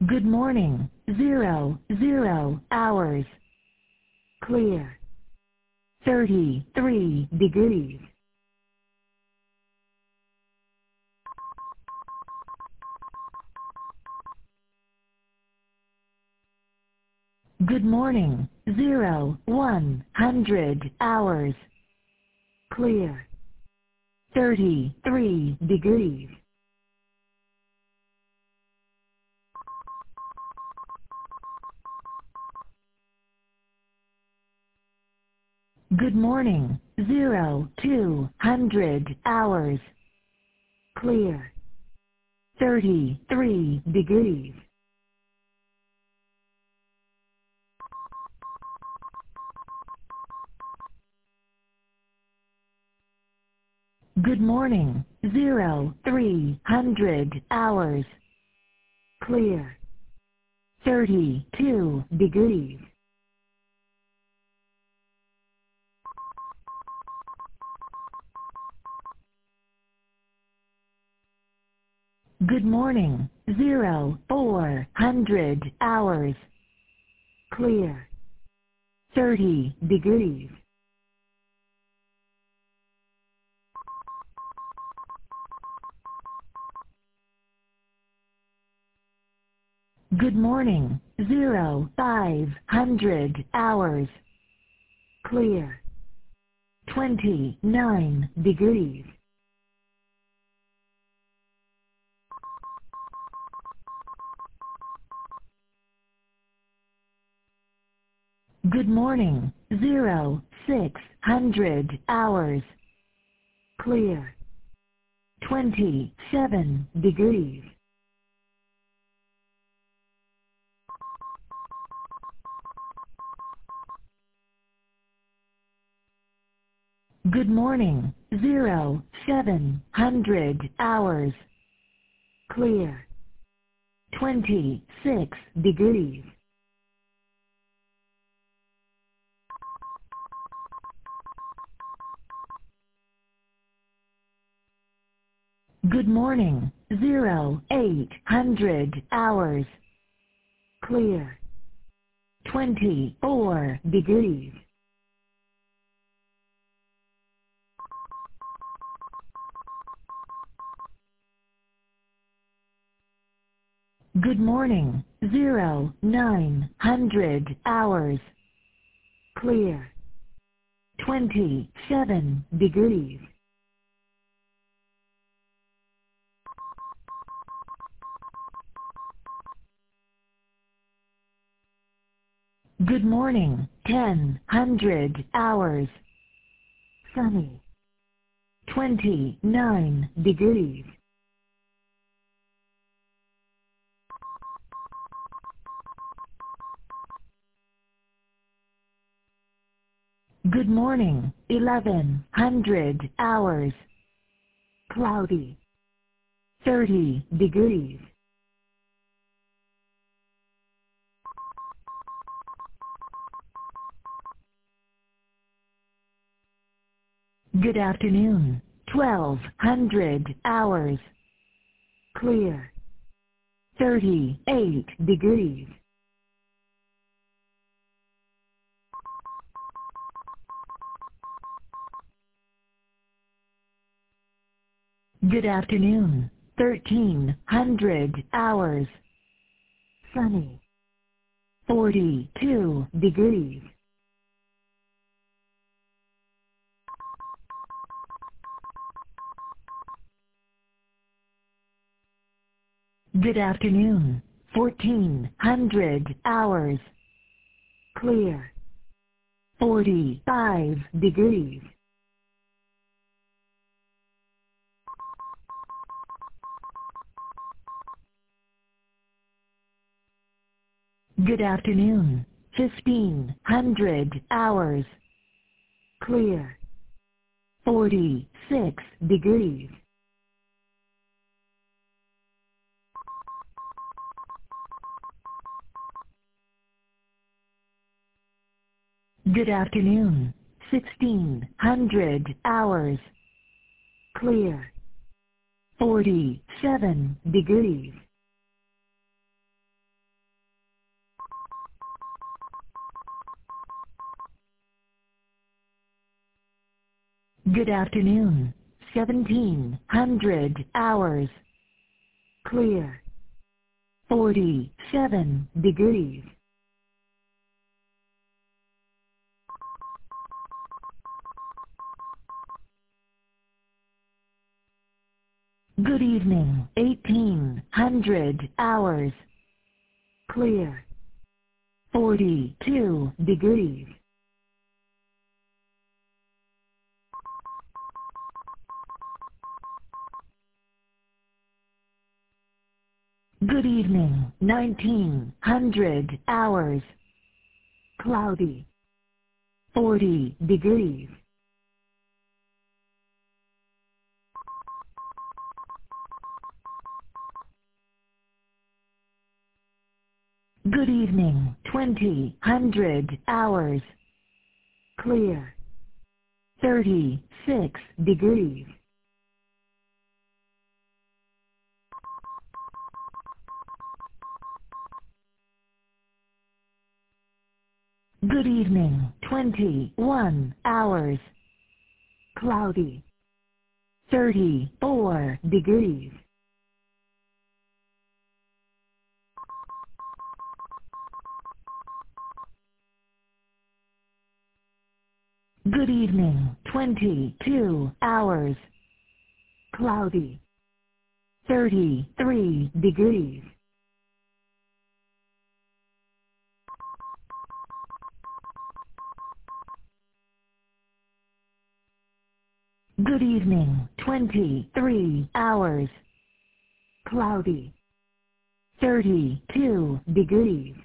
Good morning. 00 hours. Clear. 33 degrees. Good morning. 100 hours. Clear. 33 degrees. Good morning. 200 hours. Clear. 33 degrees. Good morning. 300 hours. Clear. 32 degrees. Good morning. 400 hours. Clear. 30 degrees. Good morning. 500 hours. Clear. 29 degrees. Good morning. 600 hours. Clear. 27 degrees. Good morning. 700 hours. Clear. 26 degrees. Good morning. 800 hours. Clear. 24 degrees. Good morning. 900 hours. Clear. 27 degrees. Good morning. 1000 hours. Sunny. 29 degrees. Good morning. 1100 hours. Cloudy. 30 degrees. Good afternoon. 1200 hours. Clear. 38 degrees. Good afternoon. 1300 hours. Sunny. 42 degrees. Good afternoon. 1400 hours. Clear. 45 degrees. Good afternoon. 1500 hours. Clear. 46 degrees. Good afternoon. 1600 hours. Clear. 47 degrees. Good afternoon. 1700 hours. Clear. 47 degrees. Good evening. 1800 hours. Clear. 42 degrees. Good evening. 1900 hours. Cloudy. 40 degrees. Good evening. 2000 hours. Clear. 36 degrees. Good evening. 21 hours. Cloudy. 34 degrees. Good evening. 22 hours. Cloudy. 33 degrees. Good evening. 23 hours. Cloudy. 32 degrees.